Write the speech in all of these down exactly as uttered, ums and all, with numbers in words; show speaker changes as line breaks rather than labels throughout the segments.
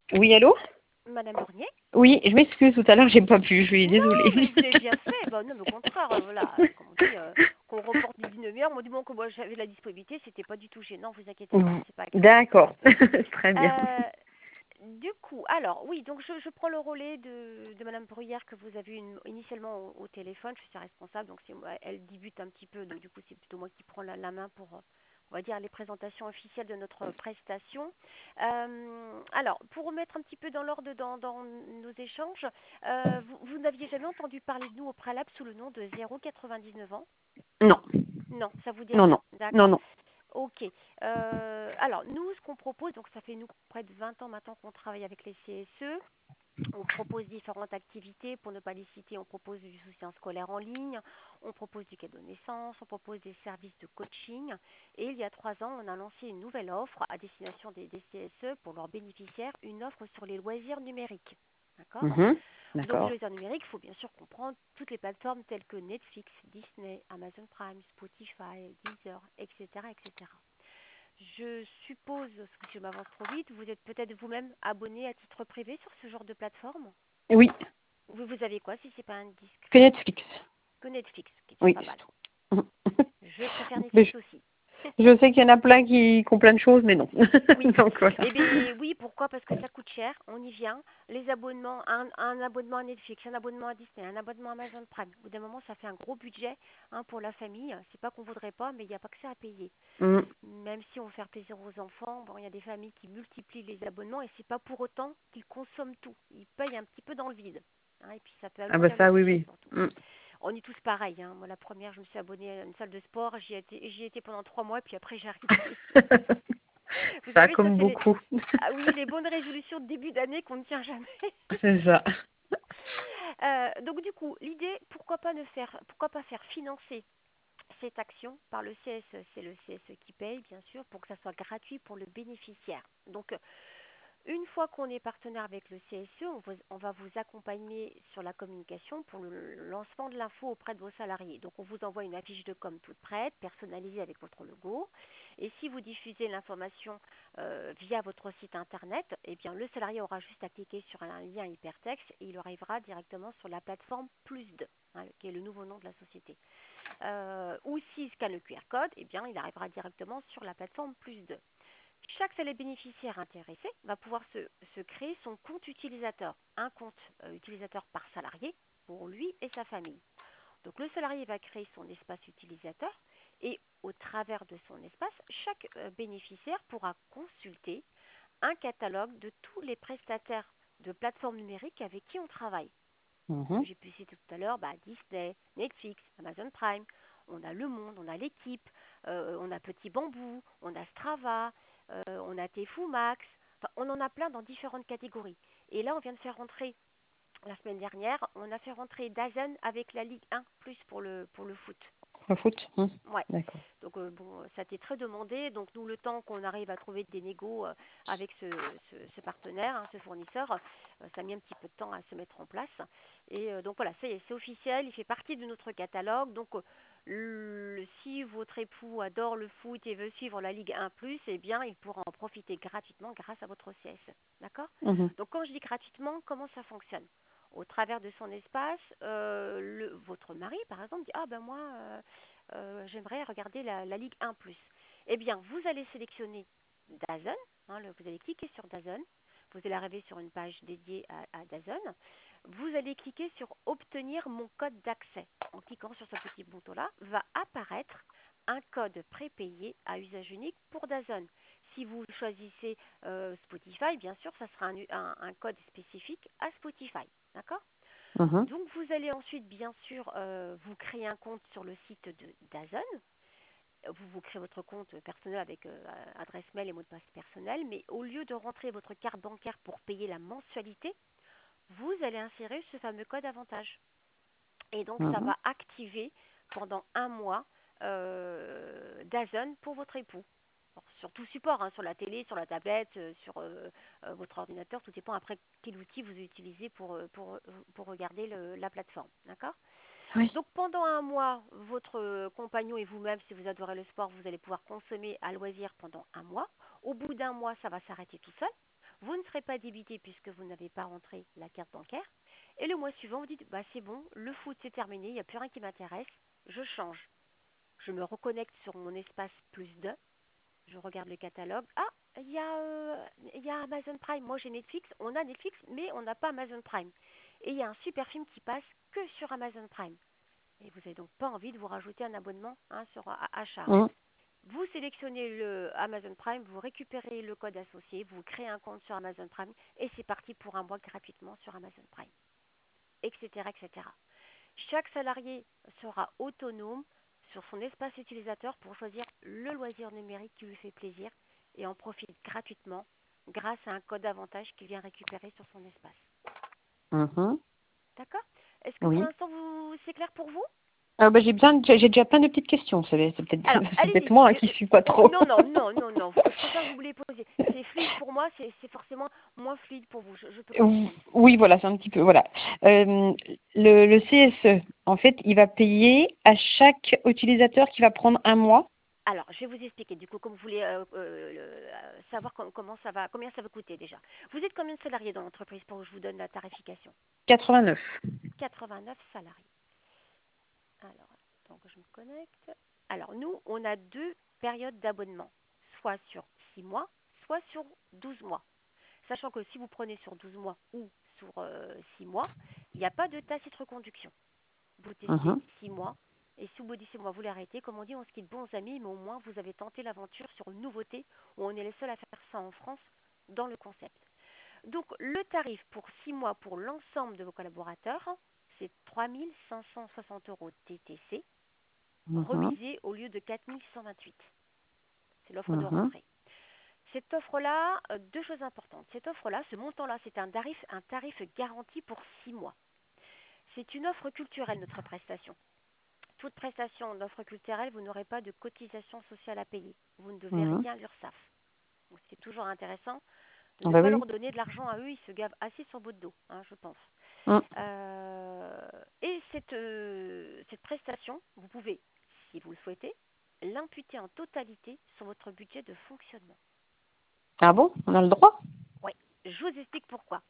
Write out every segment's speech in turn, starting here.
Oui, allô?
Madame Bernier?
Oui, je m'excuse, tout à l'heure, j'ai pas pu, je suis
Non, mais
désolée.
vous avez bien fait. Bah, non, mais au contraire, euh, voilà, euh, comme on dit, euh, qu'on reporte d'une demi-heure. On dit bon que moi j'avais la disponibilité, c'était pas du tout gênant, vous inquiétez pas, c'est pas grave.
D'accord, très bien.
Euh, du coup, alors oui, donc je, je prends le relais de, de Madame Bruyère que vous avez eu une- initialement au, au téléphone. Je suis sa responsable, donc c'est moi, elle débute un petit peu, donc du coup c'est plutôt moi qui prends la, la main pour, euh, on va dire, les présentations officielles de notre prestation. Euh, alors, pour remettre un petit peu dans l'ordre dans, dans nos échanges, euh, vous, vous n'aviez jamais entendu parler de nous au préalable sous le nom de zéro quatre-vingt-dix-neuf ans?
Non,
Non, ça vous dit
non,
rien.
non, non,
D'accord.
non.
Ok. Euh, alors, nous, ce qu'on propose, donc ça fait nous près de vingt ans maintenant qu'on travaille avec les C S E. On propose différentes activités, pour ne pas les citer, on propose du soutien scolaire en ligne, on propose du cadeau de naissance, on propose des services de coaching. Et il y a trois ans, on a lancé une nouvelle offre à destination des, des C S E pour leurs bénéficiaires, une offre sur les loisirs numériques. D'accord?
Mhm,
Donc, les
d'accord.
loisirs numériques, il faut bien sûr comprendre toutes les plateformes telles que Netflix, Disney, Amazon Prime, Spotify, Deezer, et cetera, et cetera. Je suppose, si je m'avance trop vite, vous êtes peut-être vous-même abonné à titre privé sur ce genre de plateforme?
Oui,
Vous, vous avez quoi si c'est pas
que
indiscret?
Netflix.
Que Netflix, qui est déjà
Oui,
pas
c'est
mal.
tout.
Je préfère
Mais
Netflix
je,
aussi.
je sais qu'il y en a plein qui, qui ont plein de choses, mais non.
Oui.
Donc voilà.
Eh bien, oui, pourquoi? Parce que ça coûte cher, on y vient. Les abonnements, un, un abonnement à Netflix, un abonnement à Disney, un abonnement à Amazon Prime. Au bout d'un moment, ça fait un gros budget hein, pour la famille. C'est pas qu'on voudrait pas, mais il n'y a pas que ça à payer.
Mm.
Même si on veut faire plaisir aux enfants, bon, il y a des familles qui multiplient les abonnements et c'est pas pour autant qu'ils consomment tout. Ils payent un petit peu dans le vide. Hein, et puis ça peut
Ah bah
alourdir le
ça, oui,
budget
oui.
surtout.
Mm.
On est tous pareils. Hein. Moi, la première, je me suis abonnée à une salle de sport. J'y étais, j'y étais pendant trois mois, puis après, j'ai arrêté. Vous
Ça,
savez, ça,
comme
c'est les...
beaucoup.
Ah oui, les bonnes résolutions de début d'année qu'on ne tient jamais.
C'est ça.
Euh, donc, du coup, l'idée, pourquoi pas ne faire, pourquoi pas faire financer cette action par le C S E? C'est le C S E qui paye, bien sûr, pour que ça soit gratuit pour le bénéficiaire. Donc, euh, une fois qu'on est partenaire avec le C S E, on, vous- on va vous accompagner sur la communication pour le lancement de l'info auprès de vos salariés. Donc, on vous envoie une affiche de com toute prête, personnalisée avec votre logo. Et si vous diffusez l'information euh, via votre site internet, eh bien, le salarié aura juste à cliquer sur un lien hypertexte et il arrivera directement sur la plateforme Plus deux, hein, qui est le nouveau nom de la société. Euh, ou s'il scanne le Q R code, eh bien, il arrivera directement sur la plateforme Plus deux. Chaque salaire bénéficiaire intéressé va pouvoir se, se créer son compte utilisateur, un compte euh, utilisateur par salarié pour lui et sa famille. Donc le salarié va créer son espace utilisateur et au travers de son espace, chaque euh, bénéficiaire pourra consulter un catalogue de tous les prestataires de plateformes numériques avec qui on travaille.
Mhm.
J'ai pu citer tout à l'heure bah, Disney, Netflix, Amazon Prime. On a Le Monde, on a l'équipe, euh, on a Petit Bambou, on a Strava, euh, on a Tfou Max. Enfin, on en a plein dans différentes catégories. Et là, on vient de faire rentrer, la semaine dernière, on a fait rentrer Dazen avec la Ligue un plus pour le, pour le foot.
Le foot. Mm.
Ouais.
D'accord.
Donc euh, bon, ça a été très demandé. Donc nous, le temps qu'on arrive à trouver des négos euh, avec ce, ce, ce partenaire, hein, ce fournisseur, euh, ça a mis un petit peu de temps à se mettre en place. Et euh, donc voilà, c'est c'est officiel, il fait partie de notre catalogue. Donc euh, le- si votre époux adore le foot et veut suivre la Ligue un plus, eh bien il pourra en profiter gratuitement grâce à votre C S. D'accord?
Mhm.
Donc quand je dis gratuitement, comment ça fonctionne? Au travers de son espace, euh, le, votre mari, par exemple, dit ah ben moi. Euh, euh, j'aimerais regarder la, la Ligue un plus. Eh bien, vous allez sélectionner DAZN, hein, le- vous allez cliquer sur DAZN, vous allez arriver sur une page dédiée à, à DAZN, vous allez cliquer sur obtenir mon code d'accès. En cliquant sur ce petit bouton-là, va apparaître un code prépayé à usage unique pour DAZN. Si vous choisissez euh, Spotify, bien sûr, ça sera un, un- un code spécifique à Spotify. D'accord?
Mhm.
Donc vous allez ensuite bien sûr euh, vous créer un compte sur le site de Dazn. Vous vous créez votre compte personnel avec euh, adresse mail et mot de passe personnel, mais au lieu de rentrer votre carte bancaire pour payer la mensualité, vous allez insérer ce fameux code avantage. Et donc ça
Mhm.
va activer pendant un mois euh, Dazn pour votre époux. Alors, sur tout support, hein, sur la télé, sur la tablette, euh, sur euh, euh, votre ordinateur, tout dépend après quel outil vous utilisez pour, euh, pour, euh, pour regarder le- la plateforme. D'accord?
Oui.
Donc pendant un mois, votre euh, compagnon et vous-même, si vous adorez le sport, vous allez pouvoir consommer à loisir pendant un mois. Au bout d'un mois, ça va s'arrêter tout seul. Vous ne serez pas débité puisque vous n'avez pas rentré la carte bancaire. Et le mois suivant, vous dites, bah, c'est bon, le foot c'est terminé, il n'y a plus rien qui m'intéresse, je change. Je me reconnecte sur mon espace plus deux, je regarde le catalogue. Ah, il y, a, euh, il y a Amazon Prime. Moi j'ai Netflix, on a Netflix, mais on n'a pas Amazon Prime. Et il y a un super film qui passe que sur Amazon Prime. Et vous n'avez donc pas envie de vous rajouter un abonnement hein, sur, à, à charge.
Mhm.
Vous sélectionnez le Amazon Prime, vous récupérez le code associé, vous créez un compte sur Amazon Prime et c'est parti pour un mois gratuitement sur Amazon Prime, et cetera, et cetera. Chaque salarié sera autonome sur son espace utilisateur pour choisir le loisir numérique qui lui fait plaisir et en profite gratuitement grâce à un code avantage qu'il vient récupérer sur son espace.
Mhm.
D'accord? Est-ce que pour
Oui.
l'instant vous c'est clair pour vous?
Ah bah, j'ai bien, j'ai j'ai déjà plein de petites questions. C'est c'est peut-être
Alors,
c'est peut-être
allez-y.
moi hein,
Je-
qui
je-
suis pas
oh,
trop.
non, non, non, non, non. Je préfère que vous me les posiez. C'est fluide pour moi, c'est c'est forcément moins fluide pour vous. Je, je peux comprendre.
Oui, voilà, c'est un petit peu voilà. Euh, le, le C S E, en fait, il va payer à chaque utilisateur qui va prendre un mois.
Alors, je vais vous expliquer. Du coup, comme vous voulez euh, euh, le- euh, savoir com- comment ça va, combien ça va coûter déjà. Vous êtes combien de salariés dans l'entreprise pour que je vous donne la tarification?
quatre-vingt-neuf.
quatre-vingt-neuf salariés. Alors, donc je me connecte. Alors, nous, on a deux périodes d'abonnement, soit sur six mois, soit sur douze mois. Sachant que si vous prenez sur douze mois ou sur euh, six mois, il n'y a pas de tacite reconduction. Vous testez
Mhm.
six mois, et si au bout de six mois vous l'arrêtez, comme on dit, on se quitte bons amis, mais au moins vous avez tenté l'aventure sur une nouveauté où on est les seuls à faire ça en France dans le concept. Donc le tarif pour six mois pour l'ensemble de vos collaborateurs, c'est trois mille cinq cent soixante euros T T C,
Mhm.
remisé au lieu de quatre mille cent vingt-huit. C'est l'offre de
Mhm.
rentrée. Cette offre-là, euh, deux choses importantes. Cette offre-là, ce montant-là, c'est un tarif, un tarif garanti pour six mois. C'est une offre culturelle, notre prestation. Toute prestation d'offre culturelle, vous n'aurez pas de cotisation sociale à payer. Vous ne devez
Mhm.
rien à l'URSSAF. Donc c'est toujours intéressant de
Ah
ne
bah
pas
oui.
leur donner de l'argent à eux. Ils se gavent assez sur votre dos, hein, je pense.
Mhm.
Euh, et cette, euh, cette prestation, vous pouvez, si vous le souhaitez, l'imputer en totalité sur votre budget de fonctionnement.
Ah bon, on a le droit?
Oui, je vous explique pourquoi.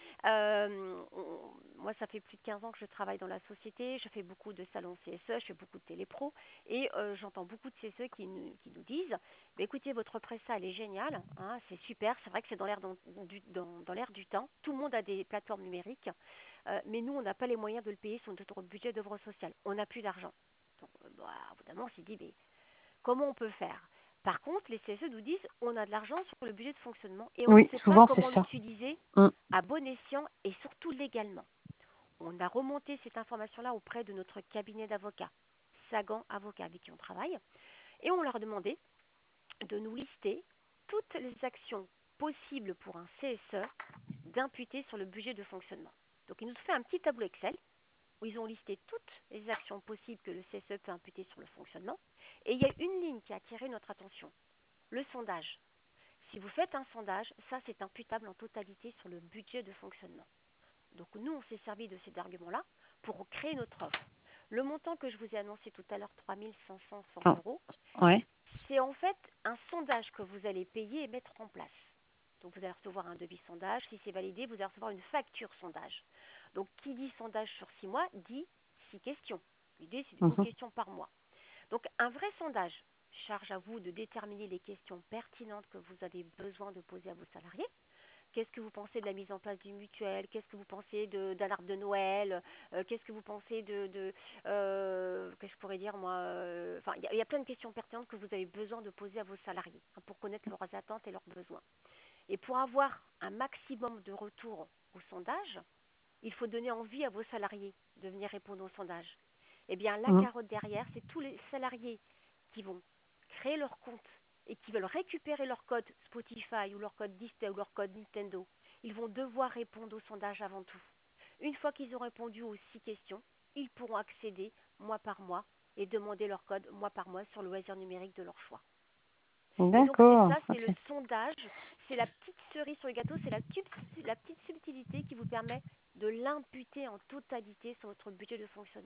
Euh, on- moi, ça fait plus de quinze ans que je travaille dans la société. Je fais beaucoup de salons C S E, je fais beaucoup de télépro. Et euh, j'entends beaucoup de C S E qui nous, qui nous disent bah, écoutez, votre presta, elle est géniale. Hein, c'est super. C'est vrai que c'est dans l'air dans, du, dans, dans l'air du temps. Tout le monde a des plateformes numériques. Euh, mais nous, on n'a pas les moyens de le payer sur notre budget d'œuvre sociale. On n'a plus d'argent. Donc, euh, bah, évidemment, on s'est dit mais comment on peut faire? Par contre, les C S E nous disent on a de l'argent sur le budget de fonctionnement et on ne
Oui,
sait pas
souvent c'est
comment
ça.
l'utiliser
Mhm.
à bon escient et surtout légalement. On a remonté cette information-là auprès de notre cabinet d'avocats, Sagan Avocats, avec qui on travaille, et on leur a demandé de nous lister toutes les actions possibles pour un C S E d'imputer sur le budget de fonctionnement. Donc ils nous ont fait un petit tableau Excel où ils ont listé toutes les actions possibles que le C S E peut imputer sur le fonctionnement, et il y a une ligne qui a attiré notre attention, le sondage. Si vous faites un sondage, ça c'est imputable en totalité sur le budget de fonctionnement. Donc nous, on s'est servi de ces arguments-là pour créer notre offre. Le montant que je vous ai annoncé tout à l'heure, trois mille cinq cent soixante
Ah,
euros,
ouais.
c'est en fait un sondage que vous allez payer et mettre en place. Donc vous allez recevoir un devis sondage. Si c'est validé, vous allez recevoir une facture sondage. Donc qui dit sondage sur six mois dit six questions. L'idée, c'est une
Mhm.
question par mois. Donc un vrai sondage, charge à vous de déterminer les questions pertinentes que vous avez besoin de poser à vos salariés. Qu'est-ce que vous pensez de la mise en place du mutuel? Qu'est-ce que vous pensez de, d'un arbre de Noël? Euh, Qu'est-ce que vous pensez de... de euh, qu'est-ce que je pourrais dire moi euh, Enfin, il y, a- y a plein de questions pertinentes que vous avez besoin de poser à vos salariés hein, pour connaître leurs attentes et leurs besoins. Et pour avoir un maximum de retours au sondage, il faut donner envie à vos salariés de venir répondre au sondage. Eh bien, la
Mhm.
carotte derrière, c'est tous les salariés qui vont créer leur compte et qui veulent récupérer leur code Spotify ou leur code Disney ou leur code Nintendo. Ils vont devoir répondre au sondage avant tout. Une fois qu'ils ont répondu aux six questions, ils pourront accéder mois par mois et demander leur code mois par mois sur le loisir numérique de leur choix. Et donc c'est
D'accord.
ça, c'est le
Ok.
sondage, c'est la petite cerise sur le gâteau, c'est la, la petite subtilité qui vous permet de l'imputer en totalité sur votre budget de fonctionnement.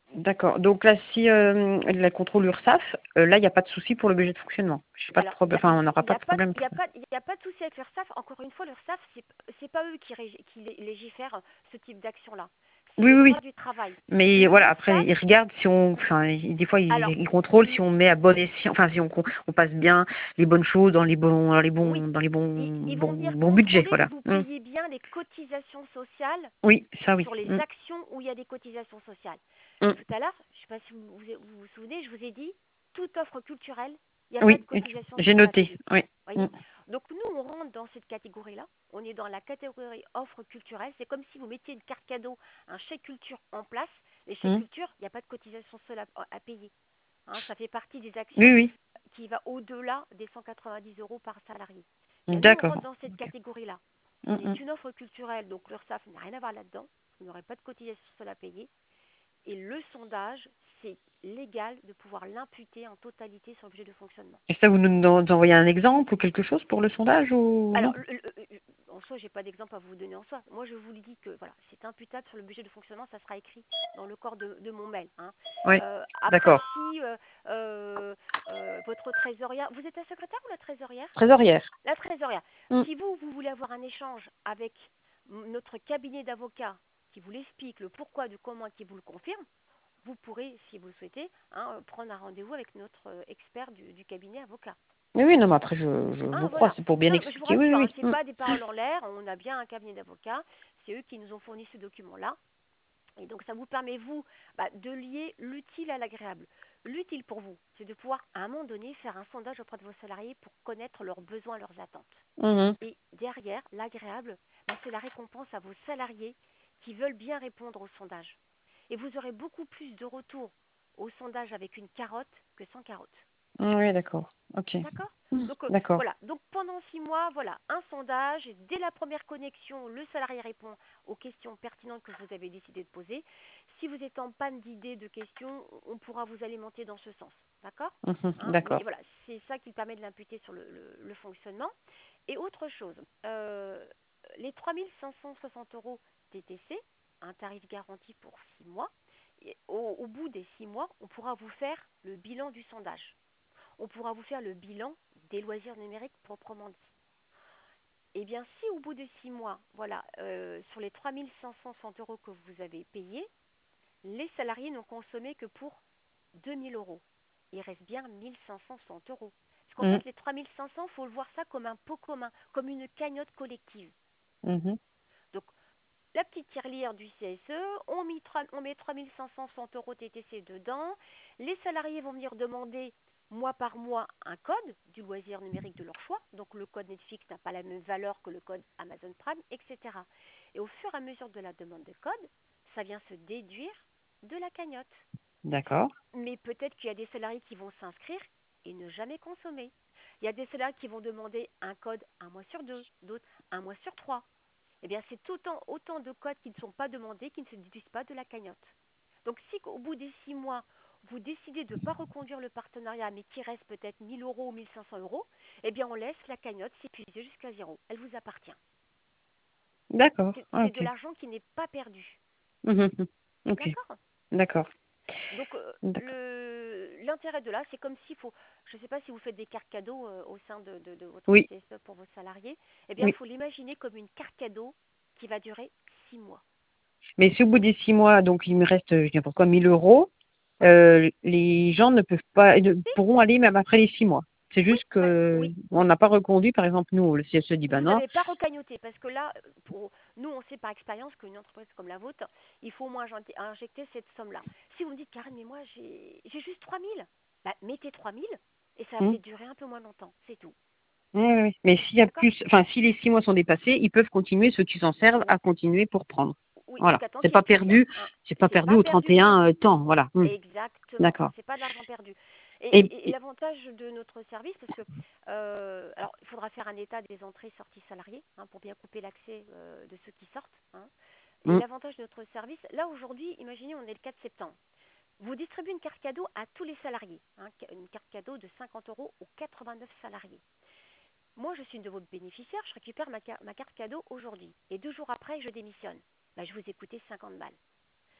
D'accord. Donc là, si euh, la contrôle URSSAF, euh, là, il n'y a pas de souci pour le budget de fonctionnement. J'ai pas de
Alors, il
problème.
n'y a,
Enfin, on n'aura
il y
pas
a
de
pas,
problème
il y a
pour.
pas, il y a pas de souci avec l'URSSAF. Encore une fois, l'URSSAF, c'est, c'est pas eux qui, rég- qui lé- légifèrent ce type d'action-là. C'est
Oui,
le
oui, oui.
droit du travail.
Mais voilà, après,
L'URSSAF,
ils regardent si on, enfin, ils- des fois, ils,
alors,
ils contrôlent si
l-
on met à bon escient, enfin, si on, on passe bien les bonnes choses dans les bons, dans les
oui,
bons, dans les
ils,
bons,
ils vont
bons,
venir
bons budgets,
contrôler que
voilà.
vous
Mm.
payez bien les cotisations sociales
Oui, ça, oui.
sur les
Mm.
actions où il y a des cotisations sociales.
Mm.
Tout à l'heure, je ne sais pas si vous vous, vous vous souvenez, je vous ai dit, toute offre culturelle, il n'y a pas de
Oui,
cotisation
j'ai
sociale à
noté.
payer.
Oui. Mm.
Voyez. Donc nous, on rentre dans cette catégorie-là. On est dans la catégorie offre culturelle. C'est comme si vous mettiez une carte cadeau, un chèque culture en place. Les chèques
Mm.
culture, il n'y a pas de cotisation sociale à, à payer. Hein, ça fait partie des actions
Oui,
qui va au-delà des cent quatre-vingt-dix euros par salarié.
oui.
Bien, nous, on
D'accord.
rentre dans cette
Ok.
catégorie-là.
Mm,
On est
mm.
une offre culturelle, donc l'URSSAF n'a rien à voir là-dedans. Vous n'aurez pas de cotisation sociale à payer. Et le sondage, c'est légal de pouvoir l'imputer en totalité sur le budget de fonctionnement.
Et ça, vous nous en- nous envoyez un exemple ou quelque chose pour le sondage ou
Alors,
non?
le- le- le- en soi, j'ai pas d'exemple à vous donner en soi. Moi, je vous le dis que voilà, c'est imputable sur le budget de fonctionnement, ça sera écrit dans le corps de, de mon mail. Hein.
Oui.
Euh, après,
D'accord.
si euh, euh, euh, votre trésorière, vous êtes la secrétaire ou la trésorière?
Trésorière.
La trésorière.
Mm.
Si vous, vous voulez avoir un échange avec m- notre cabinet d'avocats qui vous l'explique, le pourquoi du comment, qui vous le confirme, vous pourrez, si vous le souhaitez, hein, prendre un rendez-vous avec notre euh, expert du, du cabinet avocat.
Oui, oui, non, mais après, je, je
Hein,
vous crois,
voilà.
c'est pour bien
Non, mais je vous
expliquer. Oui,
rassure, hein,
oui,
c'est
oui.
pas des paroles en l'air. On a bien un cabinet d'avocats. C'est eux qui nous ont fourni ce document-là. Et donc, ça vous permet, vous, bah, de lier l'utile à l'agréable. L'utile pour vous, c'est de pouvoir, à un moment donné, faire un sondage auprès de vos salariés pour connaître leurs besoins, leurs attentes.
Mhm.
Et derrière, l'agréable, bah, c'est la récompense à vos salariés qui veulent bien répondre au sondage. Et vous aurez beaucoup plus de retours au sondage avec une carotte que sans carotte.
Oui, d'accord. Ok.
D'accord.
Mm.
Donc euh,
D'accord.
voilà. Donc pendant six mois, voilà, un sondage. Dès la première connexion, le salarié répond aux questions pertinentes que vous avez décidé de poser. Si vous êtes en panne d'idées, de questions, on pourra vous alimenter dans ce sens. D'accord.
Mhm.
Hein, mais
D'accord.
voilà, c'est ça qui permet de l'imputer sur le, le- le fonctionnement. Et autre chose, euh, les trois mille cinq cent soixante euros T T C, un tarif garanti pour six mois. Et au, au bout des six mois, on pourra vous faire le bilan du sondage. On pourra vous faire le bilan des loisirs numériques proprement dit. Eh bien, si au bout de six mois, voilà, euh, sur les trois mille cinq cent soixante euros que vous avez payés, les salariés n'ont consommé que pour deux mille euros. Il reste bien mille cinq cent soixante euros. Parce qu'en
Mm.
fait, les trois mille cinq cents, il faut le voir ça comme un pot commun, comme une cagnotte collective.
Mhm.
Donc, la petite tirelire du C S E, on, met on met trois mille cinq cent soixante euros T T C dedans. Les salariés vont venir demander mois par mois un code du loisir numérique de leur choix. Donc le code Netflix n'a pas la même valeur que le code Amazon Prime, et cetera. Et au fur et à mesure de la demande de code, ça vient se déduire de la cagnotte.
D'accord.
Mais peut-être qu'il y a des salariés qui vont s'inscrire et ne jamais consommer. Il y a des salariés qui vont demander un code un mois sur deux, d'autres un mois sur trois. Eh bien, c'est autant, autant de codes qui ne sont pas demandés, qui ne se déduisent pas de la cagnotte. Donc, si au bout des six mois, vous décidez de ne pas reconduire le partenariat, mais qu'il reste peut-être mille euros ou mille cinq cents euros, eh bien, on laisse la cagnotte s'épuiser jusqu'à zéro. Elle vous appartient.
D'accord.
C'est
Ah,
c'est de
ok.
l'argent qui n'est pas perdu.
Mhm. Ok.
D'accord.
D'accord.
Donc, euh,
D'accord.
le- l'intérêt de là, c'est comme s'il faut, je ne sais pas si vous faites des cartes cadeaux euh, au sein de, de- de votre
Oui.
C S E pour vos salariés, eh bien, il
Oui.
faut l'imaginer comme une carte cadeau qui va durer six mois.
Mais si au bout des six mois, donc il me reste, je dis n'importe quoi, mille euros,
Oui.
euh, les gens ne peuvent pas, ne
Si.
pourront aller même après les six mois. C'est
Oui,
juste
bah,
que
oui.
on n'a pas reconduit, par exemple, nous, le C S E dit, bah
Vous
non.
n'avez pas recagnoté parce que là, pour nous, on sait par expérience qu'une entreprise comme la vôtre, il faut au moins injecter injecter cette somme-là. Si vous me dites, Karen, mais moi, j'ai j'ai juste trois mille, bah, mettez trois mille et ça va
Hmm.
peut-être durer un peu moins longtemps, c'est tout.
Oui, oui, oui. Mais s'il y a
D'accord.
plus, enfin, si les six mois sont dépassés, ils peuvent continuer, ceux qui s'en servent,
Ou-
à continuer pour prendre.
Oui,
Voilà.
jusqu'à temps
C'est
qu'il n'y ait
pas
plus rien.
perdu,
Hein.
c'est pas
C'est
perdu
pas
au
perdu pour
trente et un
vous.
euh, temps. Voilà. Hmm.
Exactement.
D'accord.
C'est pas de l'argent perdu. Et,
Et,
et- et l'avantage de notre service, parce que euh, alors il faudra faire un état des entrées-sorties salariés hein, pour bien couper l'accès euh, de ceux qui sortent. Hein. Et
hmm.
l'avantage de notre service, là aujourd'hui, imaginez, on est le quatre septembre. Vous distribuez une carte cadeau à tous les salariés, hein, une carte cadeau de cinquante euros aux quatre-vingt-neuf salariés. Moi, je suis une de vos bénéficiaires, je récupère ma, ma carte cadeau aujourd'hui. Et deux jours après, je démissionne. Bah, je vous ai coûté cinquante balles.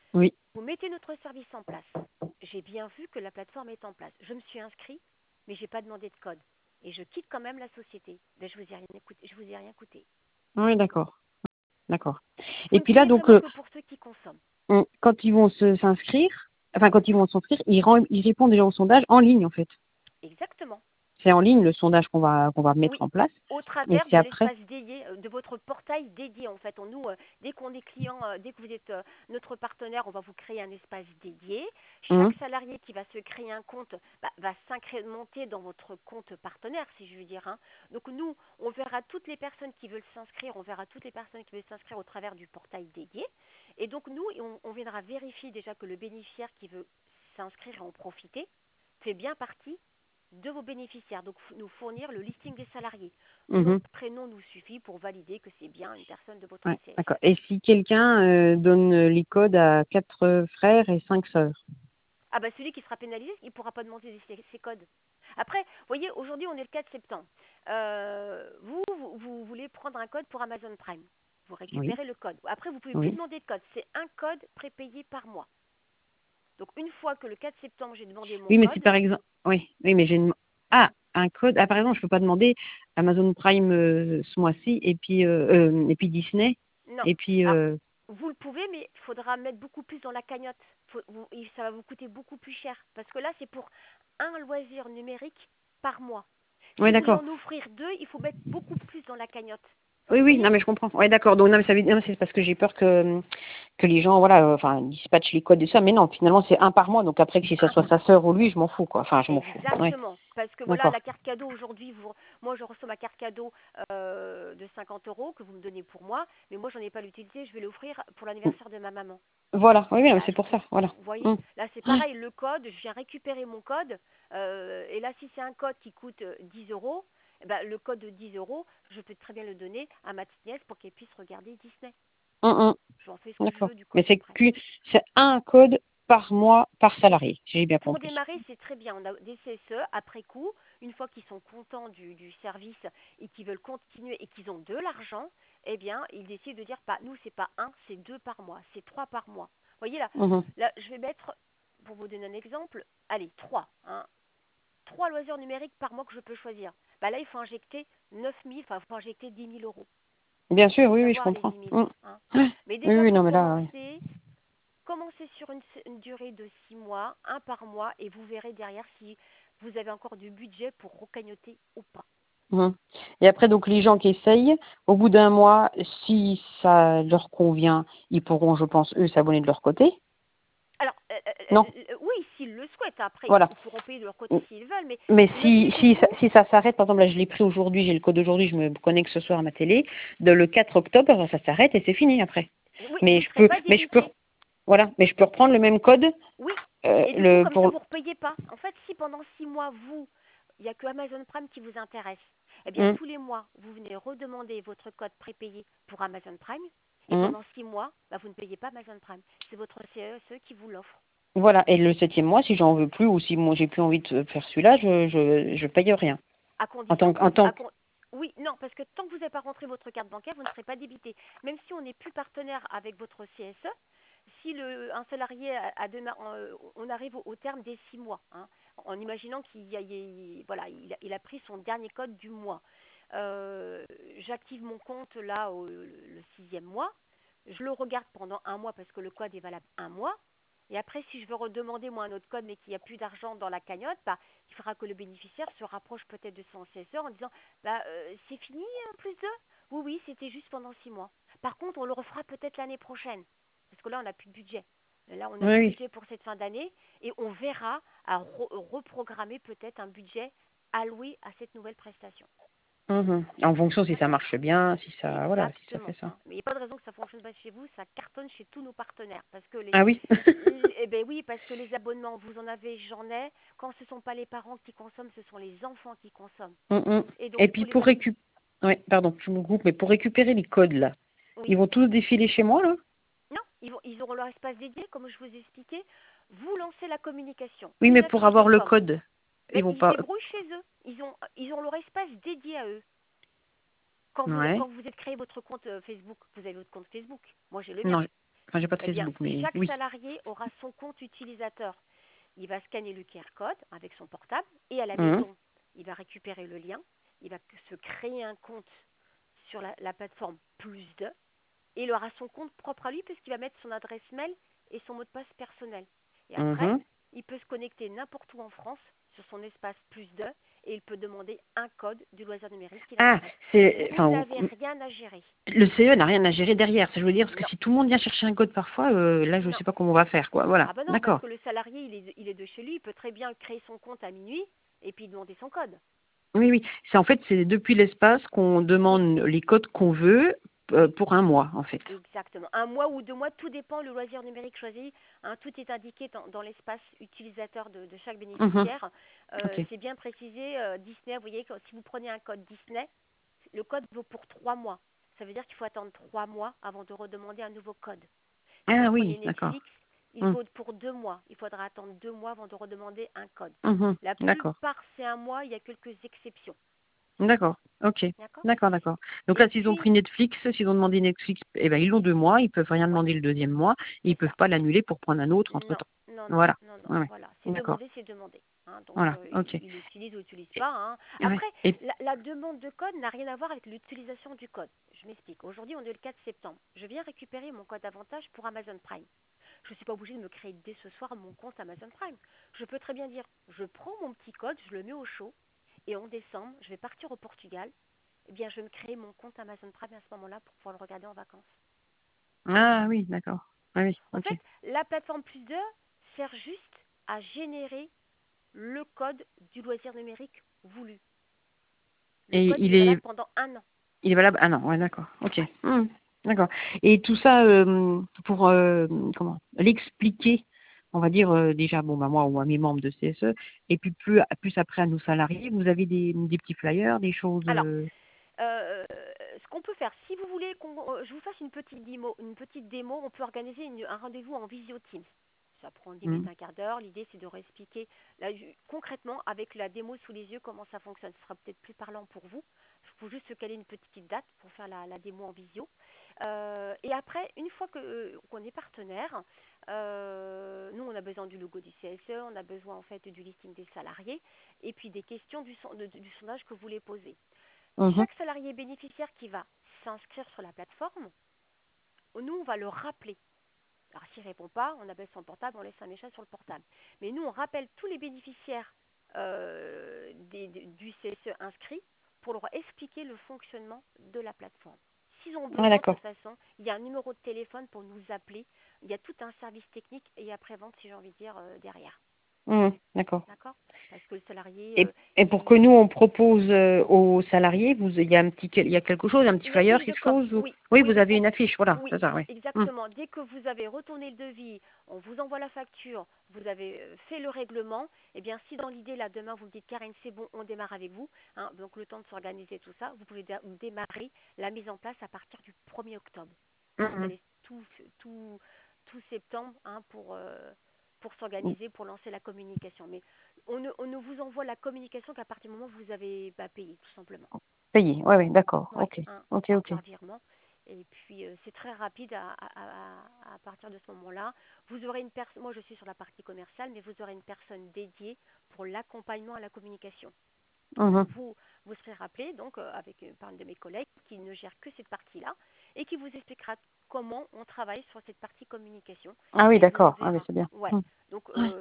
Oui.
Vous mettez notre service en place. J'ai bien vu que la plateforme est en place. Je me suis inscrit, mais je n'ai pas demandé de code. Et je quitte quand même la société. Ben, je vous ai rien écouté. Je vous ai rien coûté.
Oui, d'accord. D'accord.
Vous
Et
ne
puis là,
payez
donc,
vraiment
euh,
que pour ceux qui consomment.
on- quand ils vont se- s'inscrire, enfin, quand ils vont s'inscrire, ils, rend- ils répondent déjà au sondage en ligne, en fait.
Exactement.
C'est en ligne le sondage qu'on va, qu'on va mettre
Oui,
en place.
au
Et
travers
c'est
de
après.
l'espace dédié, euh, de votre portail dédié en fait. On, nous, euh, dès qu'on est client, euh, dès que vous êtes euh, notre partenaire, on va vous créer un espace dédié. Chaque
Hum,
salarié qui va se créer un compte bah, va s'incrémenter dans votre compte partenaire, si je veux dire. Hein. Donc nous, on verra toutes les personnes qui veulent s'inscrire, on verra toutes les personnes qui veulent s'inscrire au travers du portail dédié. Et donc nous, on, on viendra vérifier déjà que le bénéficiaire qui veut s'inscrire et en profiter fait bien partie de vos bénéficiaires, donc f- nous fournir le listing des salariés. Nom,
mhm.
prénom nous suffit pour valider que c'est bien une personne de votre
Ouais,
C S E.
d'accord. Et si quelqu'un euh, donne les codes à quatre euh, frères et cinq sœurs?
Ah bah celui qui sera pénalisé, il ne pourra pas demander ses, ses codes. Après, vous voyez, aujourd'hui on est le quatre septembre. Euh, vous, vous, vous voulez prendre un code pour Amazon Prime. Vous
Oui,
récupérez le code. Après, vous ne pouvez plus
oui.
demander de code. C'est un code prépayé par mois. Donc une fois que le quatre septembre, j'ai demandé mon
Oui, mais si
code,
par exemple, oui, oui, mais j'ai une... ah, un code. Ah, par exemple, je peux pas demander Amazon Prime euh, ce mois-ci et puis euh, euh, et puis Disney
non.
et puis
Alors,
euh,
vous le pouvez, mais il faudra mettre beaucoup plus dans la cagnotte. Faut- vous- il- ça va vous coûter beaucoup plus cher. Parce que là, c'est pour un loisir numérique par mois.
ouais,
Si vous voulez
d'accord.
en offrir deux, il faut mettre beaucoup plus dans la cagnotte.
Oui,
Vous
oui, non,
voyez?
mais je comprends. Ouais, d'accord. Donc, non, mais ça veut non, c'est parce que j'ai peur que, que les gens, voilà, euh, enfin, dispatchent les codes et ça. Mais non, finalement, c'est un par mois. Donc après, que si ça
Un-
soit sa sœur ou lui, je m'en fous, quoi. Enfin, je m'en fous. Ouais,
Exactement. Parce que voilà, la
d'accord.
carte cadeau aujourd'hui, vous- moi je reçois ma carte cadeau euh, de cinquante euros que vous me donnez pour moi, mais moi j'en ai pas l'utilité, je vais l'offrir pour l'anniversaire de ma maman.
Voilà. Oui, oui, non, mais
Bah,
c'est
je
pour
peux-
ça. Voilà.
vous voyez,
Hum.
là c'est
Ouais.
pareil, le code, je viens récupérer mon code, euh, et là si c'est un code qui coûte euh, dix euros, eh ben, le code de dix euros, je peux très bien le donner à ma petite nièce pour qu'elle puisse regarder Disney.
Hum, hum.
J'en fais ce que je
D'accord.
veux du
Mais
code
c'est
après.
que c'est un code par mois par salarié, si j'ai bien
Pour
compris.
démarrer, c'est très bien. On a des C S E après coup, une fois qu'ils sont contents du, du service et qu'ils veulent continuer et qu'ils ont de l'argent, eh bien, ils décident de dire, pas, nous, c'est pas un, c'est deux par mois, c'est trois par mois. Vous voyez là,
Mhm.
là, je vais mettre, pour vous donner un exemple, allez, trois, hein, trois loisirs numériques par mois que je peux choisir. Bah là, il faut injecter neuf mille, enfin, il faut injecter dix mille euros
Bien sûr,
pour
oui,
les
oui, je
avoir, les
comprends.
dix mille.
Hum.
Hein.
Ouais.
Mais
Oui,
déjà,
oui, non,
pour
mais là, ouais.
commencer, commencez sur une, une durée de six mois, un par mois, et vous verrez derrière si vous avez encore du budget pour recagnoter ou pas.
Mhm. Et après, donc, les gens qui essayent, au bout d'un mois, si ça leur convient, ils pourront, je pense, eux, s'abonner de leur côté.
Alors, euh, euh,
Non,
euh, euh, oui, s'ils le souhaitent, après,
voilà.
ils pourront payer de leur côté s'ils veulent, mais
Mais si,
notez pour
si, ça-
vous,
si ça s'arrête, par exemple, là, je l'ai pris aujourd'hui, j'ai le code aujourd'hui, je me connecte ce soir à ma télé, de le quatre octobre, ça s'arrête et c'est fini après.
oui, vous
Mais
ne
je
serez
peux,
pas
mais je peux,
débité.
voilà, mais je peux reprendre le même code,
Oui,
euh,
et du coup,
le,
comme ça,
pour,
vous ne repayez pas. En fait, si pendant six mois, vous, il n'y a que Amazon Prime qui vous intéresse, eh bien,
hum,
tous les mois, vous venez redemander votre code prépayé pour Amazon Prime, et
hum.
pendant six mois, bah, vous ne payez pas Amazon Prime. C'est votre C E S E qui vous l'offre.
Voilà. Et le septième mois, si j'en veux plus ou si moi j'ai plus envie de faire celui-là, je, je, je paye rien.
À
En
condition
tant,
que
en
vous...
tant
à con- Oui, non, parce que tant que vous n'avez pas rentré votre carte bancaire, vous ne serez pas débité. Même si on n'est plus partenaire avec votre C S E, si le, un salarié a, a déma- euh, on arrive au, au terme des six mois, hein, en imaginant qu'il y a, il- voilà, il a, il a pris son dernier code du mois. Euh, J'active mon compte là au le sixième mois. Je le regarde pendant un mois parce que le code est valable un mois. Et après, si je veux redemander moi un autre code mais qu'il n'y a plus d'argent dans la cagnotte, bah, il faudra que le bénéficiaire se rapproche peut-être de son C S E en disant bah, euh, c'est fini, un plus deux. Oui, oui, c'était juste pendant six mois. Par contre, on le refera peut-être l'année prochaine. Parce que là, on n'a plus de budget. Là, on n'a
Oui,
plus de
oui.
budget pour cette fin d'année et on verra à re- reprogrammer peut-être un budget alloué à cette nouvelle prestation.
Mhm. En fonction si ça
D'accord?
marche bien, si ça, voilà, si ça fait
Exactement.
ça.
Hein. Mais il n'y a pas de raison que ça fonctionne pas chez vous, ça cartonne chez tous nos partenaires. Parce que les,
Ah oui.
les- eh ben oui, parce que les abonnements, vous en avez, j'en ai. Quand ce ne sont pas les parents qui consomment, ce sont les enfants qui consomment.
Mhm.
Et donc
Et
il faut
puis
les
pour
avoir.
récupérer, ouais, pardon, je me groupe, mais pour récupérer les codes là,
Oui.
ils vont tous défiler chez moi là?
Non, ils, vont, ils auront leur espace dédié, comme je vous ai expliqué. Vous lancez la communication.
Oui, mais
Une
pour
affiche de
avoir le
com.
code,
Ben,
ils vont
ils se
pas.
débrouillent chez eux. Ils ont, ils ont leur espace dédié à eux. Quand vous,
Ouais.
quand vous êtes créé votre compte euh, Facebook, vous avez votre compte Facebook. Moi, j'ai le mien.
Non. Enfin, j'ai pas de
Eh bien,
Facebook, mais
chaque
oui.
salarié aura son compte utilisateur. Il va scanner le Q R code avec son portable et à la
Mmh.
maison, il va récupérer le lien, il va se créer un compte sur la, la plateforme Plus de et il aura son compte propre à lui puisqu'il va mettre son adresse mail et son mot de passe personnel. Et après,
Mmh.
il peut se connecter n'importe où en France sur son espace Plus de et il peut demander un code du loisir numérique qu'il
Ah,
adresse.
c'est
Vous
enfin,
n'avez
mmh,
rien à gérer.
le C E n'a rien à gérer derrière. Ça, je veux dire, parce que
Non,
si tout le monde vient chercher un code parfois, heu, là, je
non.
sais pas comment on va faire, quoi. Voilà,
Ah ben non, parce
d'accord.
que le salarié, il est, il est de chez lui, il peut très bien créer son compte à minuit et puis demander son code.
Oui, oui. C'est en fait, c'est depuis l'espace qu'on
Oui,
demande les codes qu'on veut, heu,
oui,
pour un mois, en fait.
exactement. Un mois ou deux mois, tout dépend le loisir numérique choisi. Hein, tout est indiqué dans, dans l'espace utilisateur de, de chaque
Mmh.
bénéficiaire. Euh,
OK.
c'est bien précisé, euh, Disney, vous voyez, que si vous prenez un code Disney, le code vaut pour trois mois. Ça veut dire qu'il faut attendre trois mois avant de redemander un nouveau code. Si vous
Ah
prenez
oui, d'accord.
Netflix, il
Mmh.
vaut pour deux mois. Il faudra attendre deux mois avant de redemander un code.
Mmh.
La
D'accord.
plupart, c'est un mois. Il y a quelques exceptions.
D'accord. OK.
D'accord.
D'accord, d'accord. Donc
Et
là, s'ils ont
puis,
pris Netflix, s'ils ont demandé Netflix, eh ben, ils l'ont deux mois, ils peuvent rien
ouais,
demander le deuxième mois et ils
c'est
peuvent
ça.
pas l'annuler pour prendre un autre
Non,
entre-temps.
non, non,
Voilà.
non, non.
Ouais, ouais.
Voilà, c'est
D'accord.
demandé, c'est demandé. Hein. Donc,
Voilà.
euh,
OK.
il, il l'utilise ou l'utilise pas. Hein.
Ouais.
Après,
Et
la, la demande de code n'a rien à voir avec l'utilisation du code. Je m'explique. Aujourd'hui, on est le quatre septembre. Je viens récupérer mon code avantage pour Amazon Prime. Je ne suis pas obligée de me créer dès ce soir mon compte Amazon Prime. Je peux très bien dire, je prends mon petit code, je le mets au chaud, et en décembre, je vais partir au Portugal. Eh bien, je vais me créer mon compte Amazon Prime à ce moment-là pour pouvoir le regarder en vacances.
ah oui, d'accord. Ah oui,
En
OK.
fait, la plateforme Plus deux sert juste à générer le code du loisir numérique voulu. Le
Et
code, il
il
est
est
valable pendant un an.
il est valable ah non, ouais, d'accord. OK.
Ouais.
Mmh. D'accord. Et tout ça, hem, pour, hem, comment? L'expliquer, on va dire, heu, déjà, bon, bah, moi ou à mes membres de C S E et puis plus plus après à nos salariés, vous avez des des petits flyers, des choses,
Alors,
heu?
euh, ce qu'on peut faire, si vous voulez qu'on, euh, je vous fasse une petite démo, une petite démo, on peut organiser une- un rendez-vous en visio Teams. Ça prend dix minutes,
Mmh.
un quart d'heure. L'idée, c'est de réexpliquer là, ju- concrètement avec la démo sous les yeux comment ça fonctionne. Ce sera peut-être plus parlant pour vous. Il faut juste se caler une petite date pour faire la, la démo en visio. Euh, et après, une fois que, euh, qu'on est partenaire, euh, nous, on a besoin du logo du C S E, on a besoin en fait du listing des salariés et puis des questions du, son- de- du sondage que vous voulez poser.
Mmh.
Chaque salarié bénéficiaire qui va s'inscrire sur la plateforme, nous, on va le rappeler. Alors, s'il ne répond pas, on appelle son portable, on laisse un message sur le portable. Mais nous, on rappelle tous les bénéficiaires euh, des- du C S E inscrits pour leur expliquer le fonctionnement de la plateforme. S'ils ont
Ah
besoin, de
d'accord.
toute façon, il y a un numéro de téléphone pour nous appeler. Il y a tout un service technique et après-vente, si j'ai envie de dire, euh, derrière.
Mmh. D'accord.
D'accord. Parce que le salarié,
Et
euh,
et pour que
il,
nous, on propose, heu, aux salariés, vous il y a un petit quel il y a quelque chose, un petit
Une
flyer,
affiche de
quelque
com,
chose ou?
oui,
Oui,
oui,
vous
oui,
avez
on-
une affiche, voilà,
oui,
c'est ça, oui. Mmh.
exactement. Dès que vous avez retourné le devis, on vous envoie la facture, vous avez euh, fait le règlement, eh bien si dans l'idée, là, demain, vous me dites, Karine, c'est bon, on démarre avec vous, hein, donc le temps de s'organiser, tout ça, vous pouvez dé- démarrer la mise en place à partir du premier octobre.
Mmh
Hein, vous
mh.
avez tout, tout, tout septembre hein, pour, euh, pour
Mmh.
s'organiser, pour lancer la communication. Mais on ne, on ne vous envoie la communication qu'à partir du moment où vous avez bah, payé, tout simplement.
Payé, ouais, ouais, d'accord.
Ouais,
OK.
hein,
OK,
par,
OK.
par virement. Et puis euh, c'est très rapide à, à, à, à partir de ce moment-là. Vous aurez une personne, moi je suis sur la partie commerciale, mais vous aurez une personne dédiée pour l'accompagnement à la communication.
Mmh
Donc
mh.
vous, vous serez rappelé donc euh, avec euh, par une de mes collègues qui ne gère que cette partie-là et qui vous expliquera comment on travaille sur cette partie communication.
Ah oui,
Et elle vous
d'accord. Ah oui,
enverra.
c'est bien.
Ouais.
Mmh.
Donc
Ouais.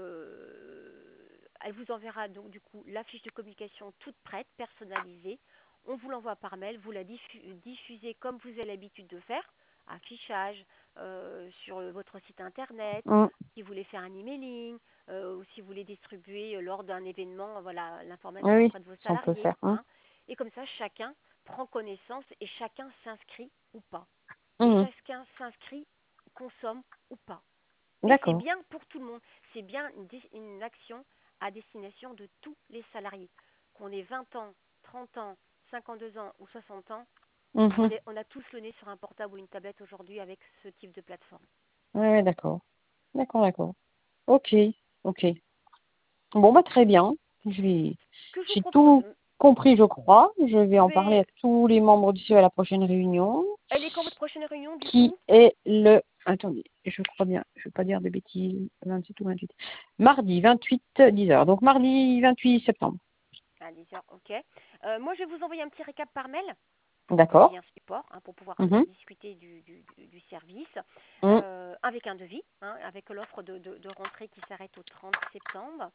euh, elle vous enverra donc du coup la fiche de communication toute prête, personnalisée. On vous l'envoie par mail, vous la diffu- diffusez comme vous avez l'habitude de faire, affichage euh, sur votre site internet,
Mmh.
si vous voulez faire un emailing, euh, ou si vous voulez distribuer euh, lors d'un événement voilà,
Oui,
l'information
oui,
auprès de vos
ça on peut
salariés.
faire. Mmh.
Hein. Et comme ça, chacun prend connaissance et chacun s'inscrit ou pas. Et
Mmh mh.
chacun s'inscrit, consomme ou pas. Mais c'est
D'accord.
bien pour tout le monde. C'est bien une, une action à destination de tous les salariés. Qu'on ait vingt ans, trente ans, cinquante-deux ans ou soixante ans,
Mmh
on,
mh.
est, on a tous le nez sur un portable ou une tablette aujourd'hui avec ce type de plateforme.
Ouais, ouais, d'accord. D'accord, d'accord. OK, OK. Bon, bah, très bien. Je vais
Ce que je vous
j'ai
propose,
tout compris, je crois. Je vais en parler
Mais
à tous les membres du C E à la prochaine réunion,
elle est quand votre prochaine réunion, du
qui
coup?
est le... Attendez, je crois bien, je ne vais pas dire de bêtises, vingt-sept ou vingt-huit. Mardi vingt-huit, dix heures. Donc mardi vingt-huit septembre.
À dix heures, ok. Euh, moi, je vais vous envoyer un petit récap par mail du
D'accord.
lien support hein, pour pouvoir euh,
Mhm.
discuter du, du- du- du service
Mhm.
euh, avec un devis, hein, avec l'offre de, de- de rentrée qui s'arrête au trente septembre,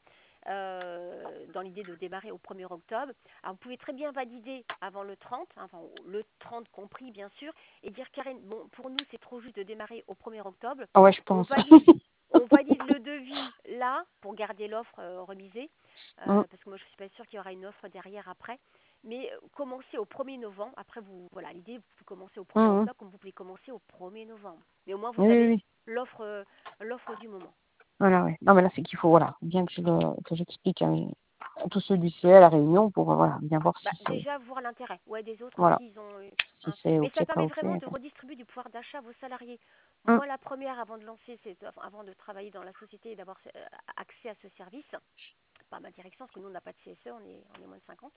euh, dans l'idée de démarrer au premier octobre. Alors, vous pouvez très bien valider avant le trente, hein, enfin le trente compris bien sûr, et dire Karine, bon, pour nous c'est trop juste de démarrer au premier octobre,
Ah ouais, je
on
pense.
valide, on valide le devis là pour garder l'offre euh, remisée,
Mhm.
euh, parce que moi je suis pas sûre qu'il y aura une offre derrière après. Mais euh, commencez au premier novembre. Après, vous, voilà, l'idée, vous pouvez commencer au premier
Mhm.
octobre comme vous pouvez commencer au premier novembre. Mais au moins, vous
Oui, oui,
avez
oui.
l'offre, euh, l'offre du moment.
Voilà, ouais. Non, mais là, c'est qu'il faut, voilà, bien que je le- que j'explique à, mes- à tous ceux du C E à la réunion pour, euh, voilà, bien voir
Bah,
si c'est,
déjà, voir l'intérêt. Ouais, des autres,
voilà,
s'ils ont. eu-
si
hein.
c'est
Mais
OK,
ça
pas
permet
OK.
vraiment de
Voilà.
redistribuer du pouvoir d'achat à vos salariés.
Mhm.
Moi, la première, avant de lancer, cette, enfin, avant de travailler dans la société et d'avoir euh, accès à ce service, par ma direction, parce que nous, on n'a pas de C S E, on est, on est moins de cinquante,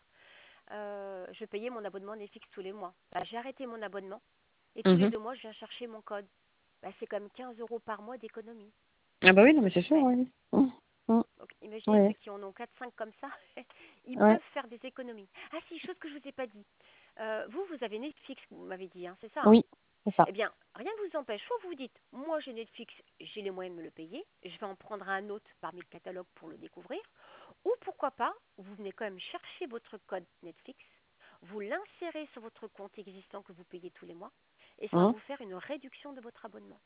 euh, je payais mon abonnement Netflix tous les mois. Bah, j'ai arrêté mon abonnement et tous les
Mhm.
deux mois, je viens chercher mon code. Bah, c'est comme quinze euros par mois d'économie.
Ah bah oui, non,
Ça
mais
se
c'est sûr,
fait.
oui. Mhm. Mhm.
Donc, imaginez
Oui,
ceux qui en ont quatre cinq comme ça, ils
ouais.
peuvent faire des économies. Ah si, chose que je vous ai pas dit. Euh, vous, vous avez Netflix, vous m'avez dit, hein, c'est ça, hein?
Oui, c'est ça.
Eh bien, rien ne vous empêche. Soit vous vous dites, moi j'ai Netflix, j'ai les moyens de me le payer, je vais en prendre un autre parmi le catalogue pour le découvrir. Ou pourquoi pas, vous venez quand même chercher votre code Netflix, vous l'insérez sur votre compte existant que vous payez tous les mois, et ça va
Mhm.
vous faire une réduction de votre abonnement.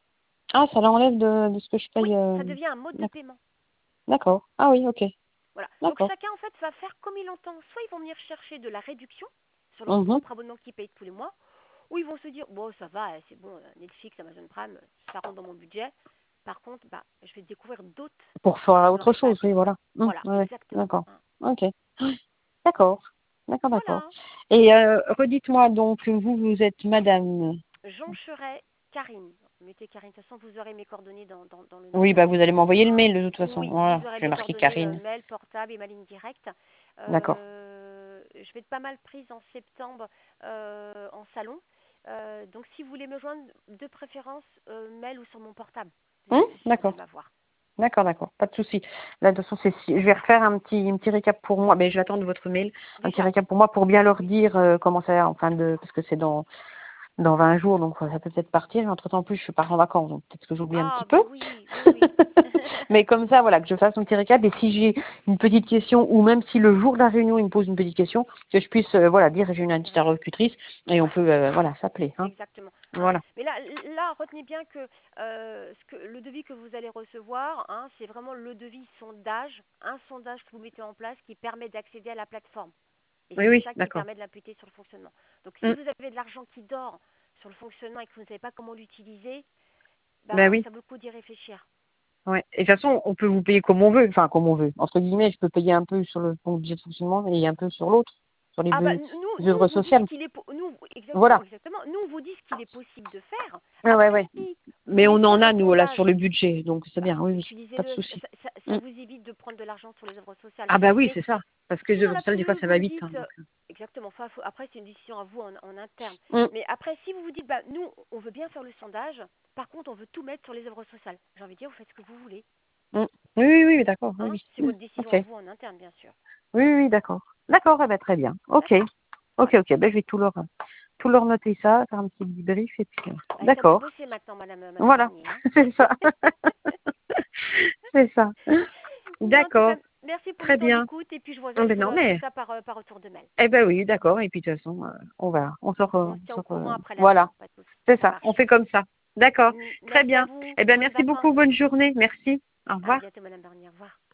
Ah, ça l'enlève de, de ce que je
Oui,
paye. euh,
ça devient un mode de
d'ac-
paiement.
D'accord. Ah oui, OK.
Voilà. Donc
D'accord.
chacun en fait va faire comme il entend. Soit ils vont venir chercher de la réduction sur leur
Mhm.
propre abonnement qu'ils payent tous les mois, ou ils vont se dire bon ça va, c'est bon, euh, Netflix, Amazon Prime, ça rentre dans mon budget. Par contre, bah, je vais découvrir d'autres
Pour faire autre chose,
avantages.
oui, voilà. Mhm.
Voilà,
Ouais, ouais.
exactement.
D'accord.
Hein.
OK. D'accord. D'accord, d'accord.
Voilà.
Et euh, redites-moi donc, vous, vous êtes madame.
Jean Cheret, Karine. Mettez Karine, de toute façon, vous aurez mes coordonnées dans, dans, dans le
Oui,
mail.
bah vous allez m'envoyer le
Hein.
mail de toute façon.
Oui,
Voilà,
vous aurez
je vais
mes
marquer
coordonnées, euh,
Karine.
mail, portable et ma ligne directe.
D'accord.
Euh, je vais être pas mal prise en septembre euh, en salon. Euh, donc si vous voulez me joindre, de préférence, euh, mail ou sur mon portable. Vous
Hum,
êtes plus sûr de
d'accord.
m'avoir.
D'accord, d'accord. Pas de souci. Là, de toute façon, c'est si- je vais refaire un petit, un petit récap pour moi. Ben, je vais attendre votre mail. Un petit
Déjà,
récap pour moi pour bien leur dire euh, comment ça, enfin de, parce que c'est dans dans vingt jours, donc euh, ça peut peut-être partir. Entre temps, en plus, je pars en vacances, donc peut-être que j'oublie un petit
ah,
peu.
mais oui, oui, oui.
Mais comme ça, voilà, que je fasse un petit récap. Et si j'ai une petite question, ou même si le jour de la réunion, il me pose une petite question, que je puisse, euh, voilà, dire j'ai une petite
Répondre.
interlocutrice et on
Ouais.
peut, euh, voilà, s'appeler. Hein.
Exactement. Hein.
Voilà.
Mais là, là, retenez bien que, euh, ce que le devis que vous allez recevoir, hein, c'est vraiment le devis sondage, un sondage que vous mettez en place qui permet d'accéder à la plateforme. Et
Oui,
c'est
oui,
ça qui
d'accord.
permet de l'imputer sur le fonctionnement. Donc si
Hum,
vous avez de l'argent qui dort sur le fonctionnement et que vous ne savez pas comment l'utiliser,
Ben
ben,
oui.
ça vaut le coup d'y réfléchir.
Ouais. Et de toute façon, on peut vous payer comme on veut, enfin comme on veut. Entre guillemets, je peux payer un peu sur le mon budget de fonctionnement et un peu sur l'autre, sur les,
Ah bah
bu-
nous,
les
nous on
œuvres
vous dit ce
sociales.
qu'il est po- nous exactement
Voilà.
exactement nous on vous dit ce qu'il est possible de faire.
Ouais, ouais,
Après
ouais.
si vous
Mais
voulez
on
faire
en
un
a, nous, là, sur
sondage,
le budget. Donc, c'est
bah,
bien. Oui, oui. Pas de
utilisez-le,
souci.
ça, ça- ça
Mm.
vous évite de prendre de l'argent sur les œuvres sociales.
Ah, bah oui,
Mais
c'est ça. Parce que les
si dans
œuvres sociales, des fois,
l'absolu
ça
vous
va
vous
vite. Hein,
dites
donc.
euh, exactement, enfin, faut- après c'est une décision à vous en, en interne.
Mm,
Mais après si vous vous dites bah nous on veut bien faire le sondage, par contre on veut tout mettre sur les œuvres sociales. J'ai envie de dire vous faites ce que vous voulez.
mm. Oui, oui, oui, d'accord. Oui,
Hein,
oui.
c'est
Mm.
votre décision
Ok.
à vous en interne bien sûr.
Oui, oui, oui, d'accord. D'accord, eh ben, très bien. Ok.
D'accord.
Ok,
Voilà.
ok. Ben, je vais tout leur, tout leur noter ça, faire un petit débrief et puis, euh,
Bah, c'est à vous de
d'accord.
bosser maintenant, Madame, Madame
Voilà.
Bernier. Hein.
C'est ça. C'est ça.
Mais en tout cas,
D'accord.
merci pour le
Très
temps
bien.
d'écoute et puis je vous,
Oh,
je
ben
vous
non,
donne tout
mais,
ça par, euh, par retour de mail.
eh ben oui, d'accord. Et puis, de toute façon, euh, on va, on sort, euh,
On se tient au
sort,
courant
euh,
après la
voilà.
réunion, pas de souci.
C'est
Ça
ça. On
marche.
fait comme ça. D'accord.
Mm,
Très
Merci à
bien.
vous.
Eh ben,
Bonnes
merci
vacances.
beaucoup. Bonne journée. Merci. Au
À
revoir.
bientôt, Madame Bernier. Au revoir.